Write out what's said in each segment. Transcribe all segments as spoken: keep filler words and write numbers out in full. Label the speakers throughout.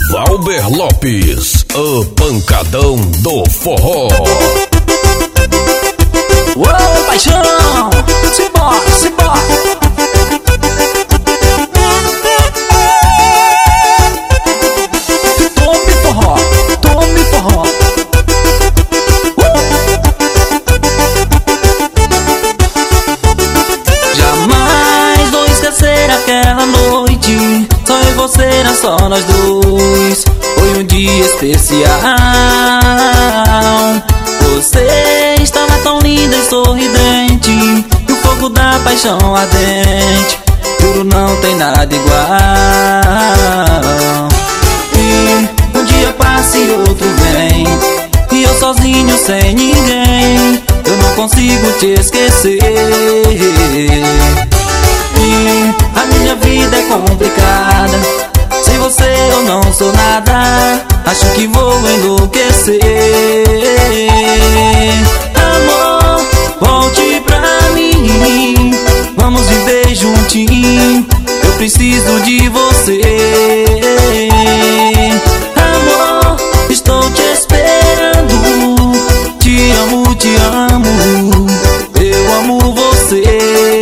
Speaker 1: Valber Lopes, o pancadão do forró.
Speaker 2: Ô, paixão, simbora, simbora. Tome forró, tome forró. uh! Jamais vou esquecer aquela noite. Só eu e você, era só nós dois. Foi um dia especial. Você estava tão linda e sorridente, e o fogo da paixão ardente, juro não tem nada igual. E um dia passa e outro vem, e eu sozinho sem ninguém, eu não consigo te esquecer. E a minha vida é complicada, sem você eu não sou nada, acho que vou enlouquecer. Amor, volte pra mim, vamos viver juntinho, eu preciso de você. Amor, estou te esperando, te amo, te amo, eu amo você.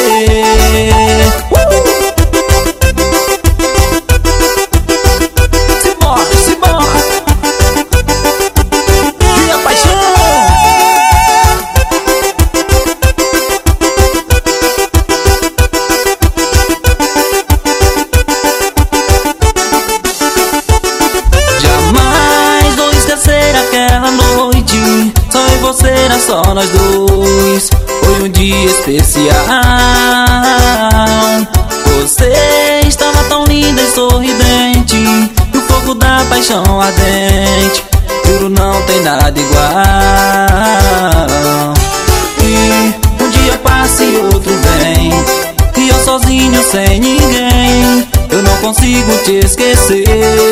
Speaker 2: Era só nós dois, foi um dia especial. Você estava tão linda e sorridente, e o fogo da paixão ardente, juro não tem nada igual. E um dia passa e outro vem, e eu sozinho sem ninguém, eu não consigo te esquecer.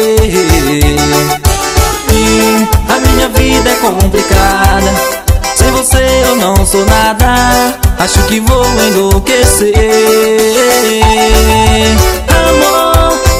Speaker 2: E a minha vida é complicada, sem você eu não sou nada, acho que vou enlouquecer. Amor,